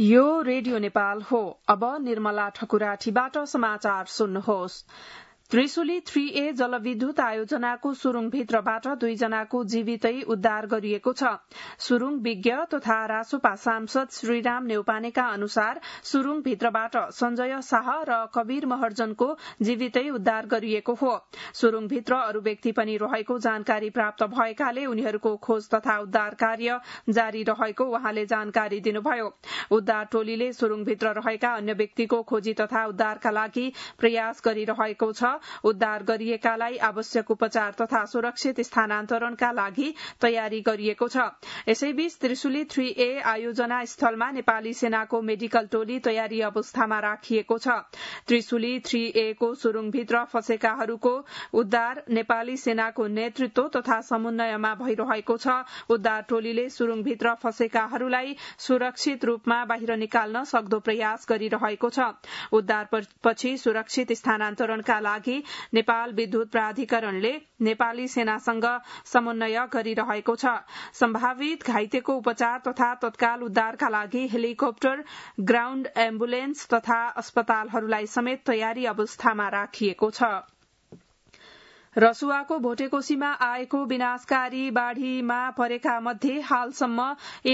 यो रेडियो नेपाल हो। अब निर्मला ठकुराठीबाट समाचार सुन्नुहोस्। त्रिशुली 3A जलविद्युत आयोजनाको सुरुङभित्रबाट 2 जनाको जीवितै उद्धार गरिएको छ। सुरुङ विज्ञ तथा रासोपा सांसद श्रीराम नेउपानेका अनुसार सुरुङभित्रबाट सञ्जय शाह र कवीर महर्जनको जीवितै उद्धार गरिएको हो। सुरुङभित्र अरू व्यक्ति पनि रहेको जानकारी प्राप्त भएकाले उनीहरूको खोज तथा उद्धार कार्य जारी रहेको उहाँले जानकारी दिनुभयो। उद्धार टोलीले सुरुङभित्र रहेका अन्य व्यक्तिको खोजी तथा उद्धारका लागि प्रयास गरिरहेको छ। उद्धार गरिएकालाई आवश्यक उपचार तथा सुरक्षित स्थानान्तरणका लागि तयारी गरिएको छ। यसैबीच त्रिशुली 3A आयोजना स्थलमा नेपाली सेनाको मेडिकल टोली तयारी अवस्थामा राखिएको छ। त्रिशुली 3A को सुरुङभित्र फँसेकाहरूको उद्धार नेपाली सेनाको नेतृत्व तथा समन्वयमा भइरहेको छ। उद्धार टोलीले सुरुङभित्र फँसेकाहरूलाई सुरक्षित रूपमा बाहिर निकाल्न सक्दो प्रयास गरिरहेको छ। उद्धारपछि सुरक्षित स्थानान्तरणका लागि नेपाल विद्युत प्राधिकरणले नेपाली सेनासँग समन्वय गरिरहेको छ। सम्भावित घाइतेको उपचार तथा तत्काल उद्धारका लागि हेलिकप्टर, ग्राउण्ड एम्बुलेन्स तथा अस्पतालहरूलाई समेत तयारी अवस्थामा राखिएको छ। रसुवाको भोटेकोशीमा आएको विनाशकारी बाढ़ीमा परेका मध्ये हालसम्म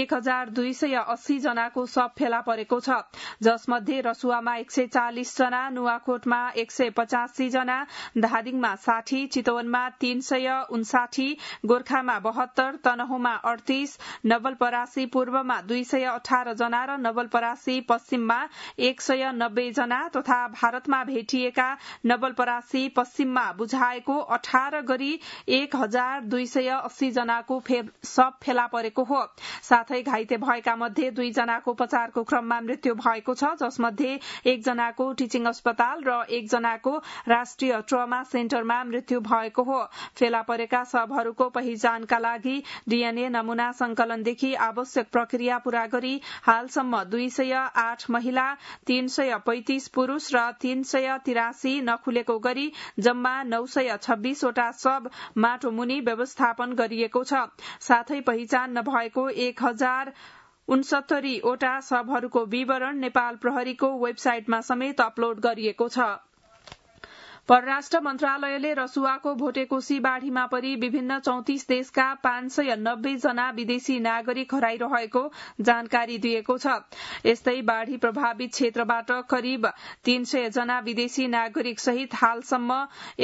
1280 जनाको शव फेला परेको छ, जसमध्ये रसुवामा 140 जना, नुवाकोटमा 185 जना, धादिङमा 60, चितवनमा 359, गोर्खामा 72, तनहुँमा 38, नवलपरासी पूर्वमा 218 जना र नवलपरासी पश्चिममा 190 जना तथा भारतमा भेटिएका नवलपरासी पश्चिममा बुझाएको 18 गरी 1280 जनाको शव फेला परेको हो। साथै घाइते भएका मध्ये 2 जनाको उपचारको क्रममा मृत्यु भएको छ, जसमध्ये 1 जनाको टिचिङ अस्पताल र 1 जनाको राष्ट्रिय ट्रमा सेन्टरमा मृत्यु भएको हो। फेला परेका शवहरूको पहिचानका लागि डीएनए नमूना संकलनदेखि आवश्यक प्रक्रिया पूरा गरी हालसम्म 208 महिला, 335 पुरूष र 383 नखुलेको गरी जम्मा 926 वटा शव माटो मुनि व्यवस्थापन गरिएको छ। साथै पहिचान नभएको 1069 वटा शवहरूको विवरण नेपाल प्रहरीको वेबसाइटमा समेत अपलोड गरिएको छ। परराष्ट्र मन्त्रालयले रसुवाको भोटेकोशी बाढ़ीमा परि विभिन्न 34 देशका 590 जना विदेशी नागरिक हराइरहेको जानकारी दिएको छ। यस्तै बाढ़ी प्रभावित क्षेत्रबाट करिब 300 जना विदेशी नागरिक सहित हालसम्म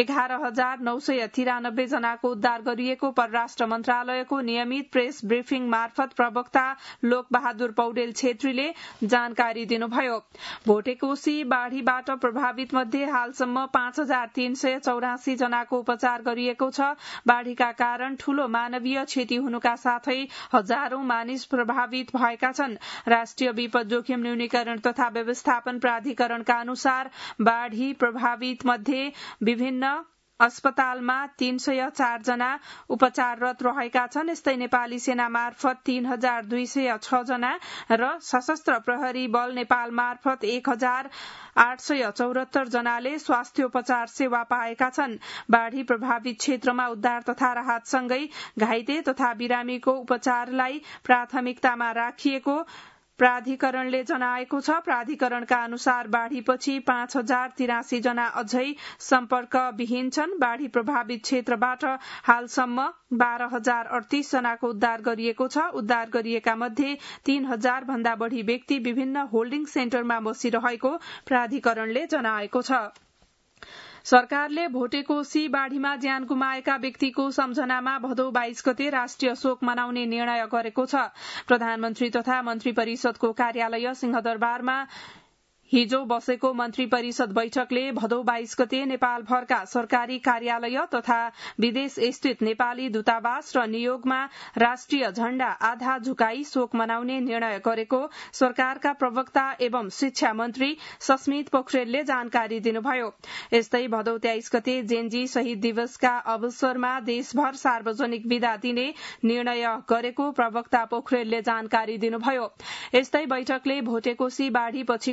11,993 जनाको उद्धार गरिएको परराष्ट्र मन्त्रालयको नियमित प्रेस ब्रिफिङ मार्फत प्रवक्ता लोकबहादुर पौडेल छेत्रीले जानकारी दिनुभयो। भोटेकोशी बाढ़ीबाट प्रभावित मध्ये हालसम्म 5,384 जनाको उपचार गरिएको छ। बाढ़ीका कारण ठूलो मानवीय क्षति हुनुका साथै हजारौं मानिस प्रभावित भएका छन्। राष्ट्रिय विपद जोखिम न्यूनीकरण तथा व्यवस्थापन प्राधिकरणका अनुसार बाढ़ी प्रभावित मध्ये विभिन्न अस्पतालमा 304 जना उपचाररत रहेका छन्। यस्तै नेपाली सेना मार्फत 3,206 जना र सशस्त्र प्रहरी बल नेपाल मार्फत 1,874 जनाले स्वास्थ्योपचार सेवा पाएका छन्। बाढ़ी प्रभावित क्षेत्रमा उद्धार तथा राहतसँगै घाइते तथा बिरामीको उपचारलाई प्राथमिकतामा राखिएको प्राधिकरणले जनाएको छ। प्राधिकरणका अनुसार बाढ़ीपछि 5,083 जना अझै सम्पर्कविहीन छन्। बाढ़ी प्रभावित क्षेत्रबाट हालसम्म 12,038 जनाको उद्धार गरिएको छ। उद्धार गरिएका मध्ये 3,000 भन्दा बढ़ी व्यक्ति विभिन्न होल्डिङ सेन्टरमा बसिरहेको प्राधिकरणले जनाएको छ। सरकारले भोटेकोशी बाढ़ीमा ज्यान गुमाएका व्यक्तिको सम्झनामा भदौ 22 गते राष्ट्रिय शोक मनाउने निर्णय गरेको छ। प्रधानमन्त्री तथा मन्त्री परिषदको कार्यालय सिंहदरबारमा हिजो बसेको मन्त्री परिषद बैठकले भदौ 22 गते नेपालभरका सरकारी कार्यालय तथा विदेश स्थित नेपाली दूतावास र नियोगमा राष्ट्रिय झण्डा आधा झुकाई शोक मनाउने निर्णय गरेको सरकारका प्रवक्ता एवं शिक्षा मन्त्री सस्मित पोखरेलले जानकारी दिनुभयो। यस्तै भदौ 23 गते जेनजी शहीद दिवसका अवसरमा देशभर सार्वजनिक विदा दिने निर्णय गरेको प्रवक्ता पोखरेलले जानकारी दिनुभयो। यस्तै बैठकले भोटेकोशी बाढ़ी पछिको खोज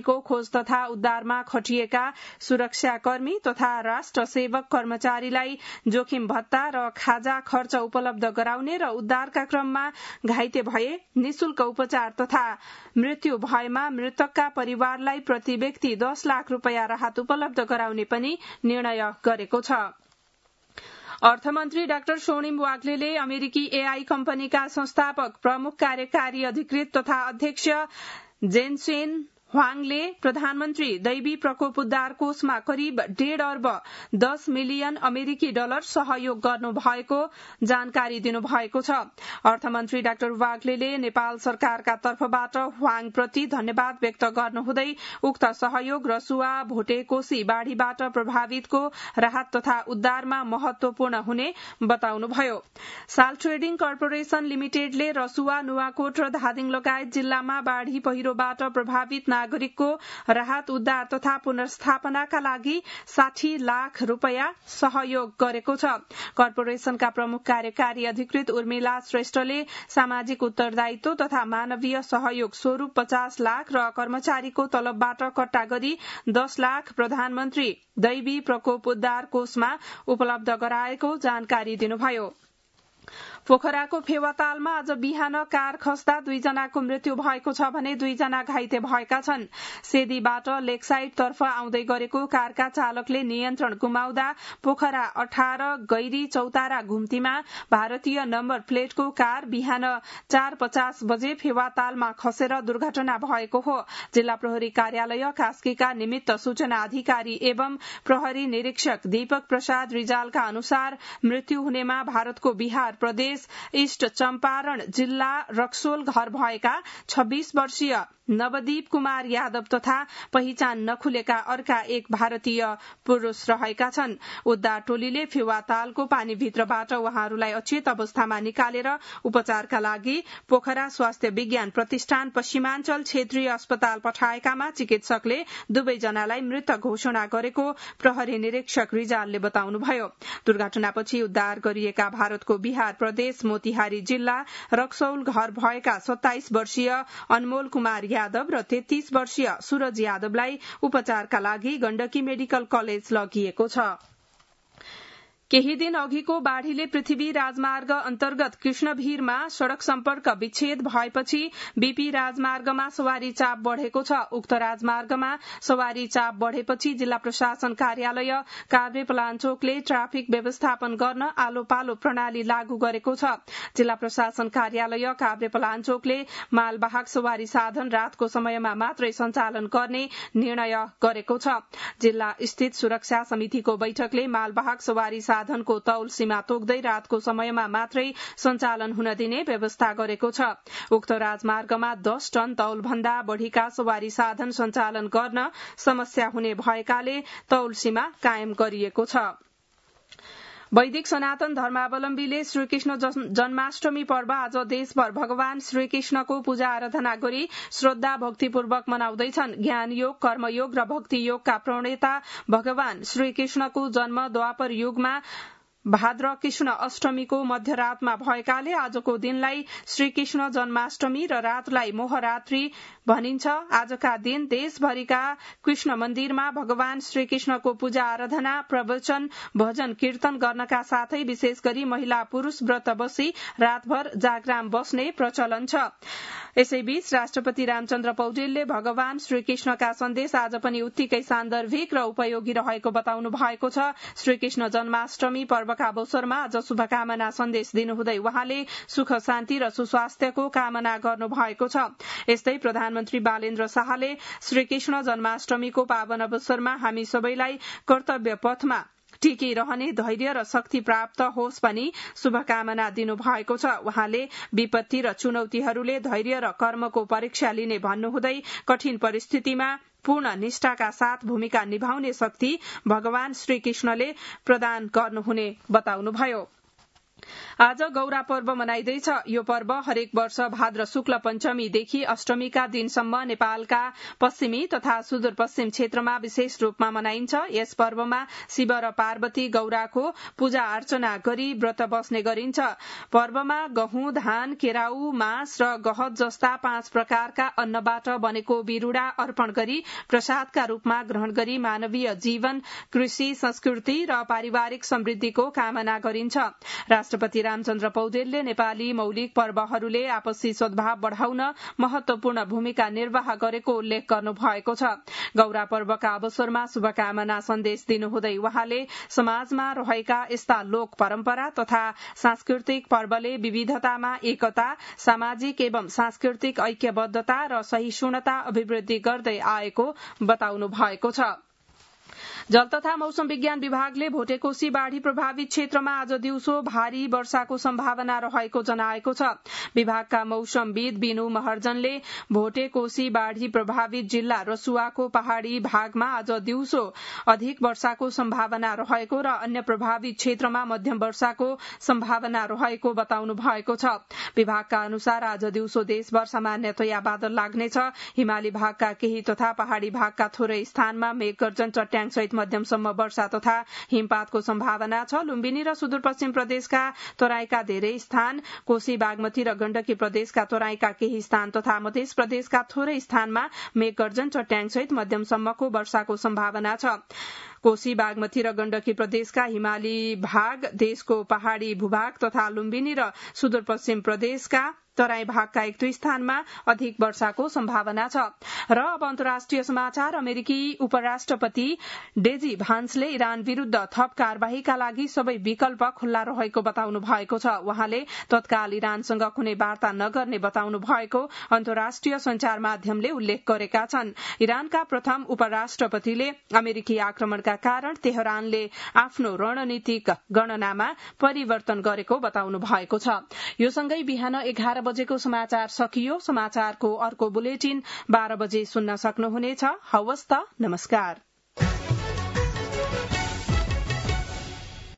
खोज तथा उद्धारमा खटिएका सुरक्षाकर्मी तथा राष्ट्र सेवक कर्मचारीलाई जोखिम भत्ता र खाजा खर्च उपलब्ध गराउने र उद्धारका क्रममा घाइते भए निशुल्क उपचार तथा मृत्यु भएमा मृतकका परिवारलाई प्रति व्यक्ति 10 लाख रुपियाँ राहत उपलब्ध गराउने पनि निर्णय गरेको छ। अर्थमन्त्री डाक्टर सोनिम वाग्लेले अमेरिकी एआई कम्पनीका संस्थापक प्रमुख कार्यकारी अधिकृत तथा अध्यक्ष जेनसेन ह्वाङले प्रधानमन्त्री दैवी प्रकोप उद्धार कोषमा करिब 1.5 अर्ब 10 मिलियन अमेरिकी डलर सहयोग गर्नु भएको जानकारी दिनुभएको छ। अर्थमन्त्री डाक्टर वाग्लेले नेपाल सरकारका तर्फबाट ह्वाङप्रति धन्यवाद व्यक्त गर्नुहुँदै उक्त सहयोग रसुवा भोटे कोशी बाढ़ीबाट प्रभावितको राहत तथा उद्धारमा महत्वपूर्ण हुने बताउनुभयो। साल ट्रेडिङ कर्पोरेशन लिमिटेडले रसुवा नुवाकोट र धादिङ लगायत जिल्लामा बाढ़ी पहिरोबाट प्रभावित नागरिकको राहत उद्धार तथा पुनर्स्थापनाका लागि 60 लाख रुपियाँ सहयोग गरेको छ। कर्पोरेशनका प्रमुख कार्यकारी अधिकृत उर्मिला श्रेष्ठले सामाजिक उत्तरदायित्व तथा मानवीय सहयोग स्वरूप 50 लाख र कर्मचारीको तलबबाट कट्टा गरी 10 लाख प्रधानमन्त्री दैवी प्रकोप उद्धार कोषमा उपलब्ध गराएको जानकारी दिनुभयो। पोखराको फेवातालमा आज बिहान कार खस्दा 2 जनाको मृत्यु भएको छ भने 2 जना घाइते भएका छन्। सेदीबाट लेकसाइड तर्फ आउँदै गरेको कारका चालकले नियन्त्रण गुमाउँदा पोखरा 18 गैरी चौतारा घुम्तीमा भारतीय नम्बर प्लेटको कार बिहान 4:50 बजे फेवातालमा खसेर दुर्घटना भएको हो। जिल्ला प्रहरी कार्यालय कास्कीका निमित्त सूचना अधिकारी एवं प्रहरी निरीक्षक दीपक प्रसाद रिजालका अनुसार मृत्यु हुनेमा भारतको बिहार प्रदेश ईस्ट चम्पारण जिल्ला रक्सोल घर भएका 26 वर्षीय नवदीप कुमार यादव तथा पहिचान नखुलेका अर्का एक भारतीय पुरूष रहेका छन्। उद्धार टोलीले फेवातालको पानीभित्रबाट उहाँहरूलाई अचेत अवस्थामा निकालेर उपचारका लागि पोखरा स्वास्थ्य विज्ञान प्रतिष्ठान पश्चिमाञ्चल क्षेत्रीय अस्पताल पठाएकामा चिकित्सकले 2 जनालाई मृत घोषणा गरेको प्रहरी निरीक्षक रिजालले बताउनुभयो। दुर्घटनापछि उद्धार गरिएका भारतको बिहार प्रदेश मोतिहारी जिल्ला रक्सौल घर भएका 27 वर्षीय अनमोल कुमार यादव र 33 वर्षीय सूरज यादवलाई उपचारका लागि गण्डकी मेडिकल कलेज लगिएको छ। केही दिन अघिको बाढ़ीले पृथ्वी राजमार्ग अन्तर्गत कृष्णभिरमा सड़क सम्पर्क विच्छेद भएपछि बीपी राजमार्गमा सवारी चाप बढ़ेको छ। उक्त राजमार्गमा सवारी चाप बढ़ेपछि जिल्ला प्रशासन कार्यालय काभ्रे पलाञ्चोकले ट्राफिक व्यवस्थापन गर्न आलो पालो प्रणाली लागू गरेको छ। जिल्ला प्रशासन कार्यालय काभ्रे पलाञ्चोकले मालवाहक सवारी साधन रातको समयमा मात्रै सञ्चालन गर्ने निर्णय गरेको छ। जिल्ला स्थित सुरक्षा समितिको बैठकले मालवाहक सवारी साधनको तौल सीमा तोक्दै रातको समयमा मात्रै सञ्चालन हुन दिने व्यवस्था गरेको छ। उक्त राजमार्गमा 10 टन तौल भन्दा बढ़ीका सवारी साधन सञ्चालन गर्न समस्या हुने भएकाले तौल सीमा कायम गरिएको छ। वैदिक सनातन धर्मावलम्बीले श्रीकृष्ण जन्माष्टमी पर्व आज देशभर भगवान श्रीकृष्णको पूजा आराधना गरी श्रद्धा भक्तिपूर्वक मनाउँदैछन्। ज्ञान योग, कर्मयोग र भक्ति योगका प्रणेता भगवान श्रीकृष्णको जन्म द्वापर युगमा भाद्र कृष्ण अष्टमीको मध्यरातमा भएकाले आजको दिनलाई श्रीकृष्ण जन्माष्टमी र रातलाई मोहरात्री भनिन्छ। आजका दिन देशभरिका कृष्ण मन्दिरमा भगवान श्रीकृष्णको पूजा आराधना, प्रवचन, भजन कीर्तन गर्नका साथै विशेष गरी महिला पुरूष व्रत बसी रातभर जागराम बस्ने प्रचलन छ। यसैबीच राष्ट्रपति रामचन्द्र पौडेलले भगवान श्रीकृष्णका सन्देश आज पनि उत्तिकै सान्दर्भिक र उपयोगी रहेको बताउनु भएको छ। श्रीकृष्ण जन्माष्टमी पर्वका अवसरमा आज शुभकामना सन्देश दिनुहुँदै उहाँले सुख शान्ति र सुस्वास्थ्यको कामना गर्नु भएको छ। यस्तै प्रधानमन्त्री बालेन्द्र शाहले श्रीकृष्ण जन्माष्टमीको पावन अवसरमा हामी सबैलाई कर्तव्य पथमा टिकिरहने धैर्य र शक्ति प्राप्त होस् भनी शुभकामना दिनु भएको छ। उहाँले विपत्ति र चुनौतीहरूले धैर्य र कर्मको परीक्षा लिने भन्नुहुँदै कठिन परिस्थितिमा पूर्ण निष्ठाका साथ भूमिका निभाउने शक्ति भगवान श्रीकृष्णले प्रदान गर्नुहुने बताउनुभयो। आज गौरा पर्व मनाइँदैछ। यो पर्व हरेक वर्ष भाद्र शुक्ल पञ्चमीदेखि अष्टमीका दिनसम्म नेपालका पश्चिमी तथा सुदूरपश्चिम क्षेत्रमा विशेष रूपमा मनाइन्छ। यस पर्वमा शिव र पार्वती गौराको पूजा अर्चना गरी व्रत बस्ने गरिन्छ। पर्वमा गहुँ, धान, केराउ, मास र गहत जस्ता 5 प्रकारका अन्नबाट बनेको बिरूडा अर्पण गरी प्रसादका रूपमा ग्रहण गरी मानवीय जीवन, कृषि, संस्कृति र पारिवारिक समृद्धिको कामना गरिन्छ। राष्ट्रपति रामचन्द्र पौडेलले नेपाली मौलिक पर्वहरूले आपसी सद्भाव बढ़ाउन महत्वपूर्ण भूमिका निर्वाह गरेको उल्लेख गर्नु भएको छ। गौरा पर्वका अवसरमा शुभकामना सन्देश दिनुहुँदै वहाँले समाजमा रहेका यस्ता लोक परम्परा तथा सांस्कृतिक पर्वले विविधतामा एकता, सामाजिक एवं सांस्कृतिक ऐक्यबद्धता र सहिष्णुता अभिवृद्धि गर्दै आएको बताउनु भएको छ। जल तथा मौसम विज्ञान विभागले भोटेकोशी बाढ़ी प्रभावित क्षेत्रमा आज दिउँसो भारी वर्षाको सम्भावना रहेको जनाएको छ। विभागका मौसमविद बिनु महर्जनले भोटेकोशी बाढ़ी प्रभावित जिल्ला रसुवाको पहाड़ी भागमा आज दिउँसो अधिक वर्षाको सम्भावना रहेको र अन्य प्रभावित क्षेत्रमा मध्यम वर्षाको सम्भावना रहेको बताउनु भएको छ। विभागका अनुसार आज दिउँसो देशभर सामान्यतया बादल लाग्नेछ। हिमाली भागका केही तथा पहाड़ी भागका थोरै स्थानमा मेघगर्जन, चट्याङ सहित मध्यमसम्म वर्षा तथा हिमपातको सम्भावना छ। लुम्बिनी र सुदूरपश्चिम प्रदेशका तराईका धेरै स्थान, कोशी, बागमती र गण्डकी प्रदेशका तराईका केही स्थान तथा मध्य प्रदेशका थोरै स्थानमा मेघगर्जन, चट्याङ सहित मध्यमसम्मको वर्षाको सम्भावना छ। कोशी, बागमती र गण्डकी प्रदेशका हिमाली भाग, देशको पहाड़ी भूभाग तथा लुम्बिनी र सुदूरपश्चिम प्रदेशका तराई भागका 1-2 स्थानमा अधिक वर्षाको सम्भावना छ। र अब अन्तर्राष्ट्रिय समाचार। अमेरिकी उपराष्ट्रपति डेजी भान्सले इरान विरूद्ध थप कार्यवाहीका लागि सबै विकल्प खुल्ला रहेको बताउनु भएको छ। वहाँले तत्काल इरानसँग कुनै वार्ता नगर्ने बताउनु भएको अन्तर्राष्ट्रिय संचार माध्यमले उल्लेख गरेका छन्। इरानका प्रथम उपराष्ट्रपतिले अमेरिकी आक्रमणका कारण तेहरानले आफ्नो रणनीतिक गणनामा परिवर्तन गरेको बताउनु भएको छ। यो सँगै बिहान 11 बजेको समाचार सकियो। समाचारको अर्को बुलेटिन 12 बजे सुन्न सक्नुहुनेछ। हवस् त, नमस्कार।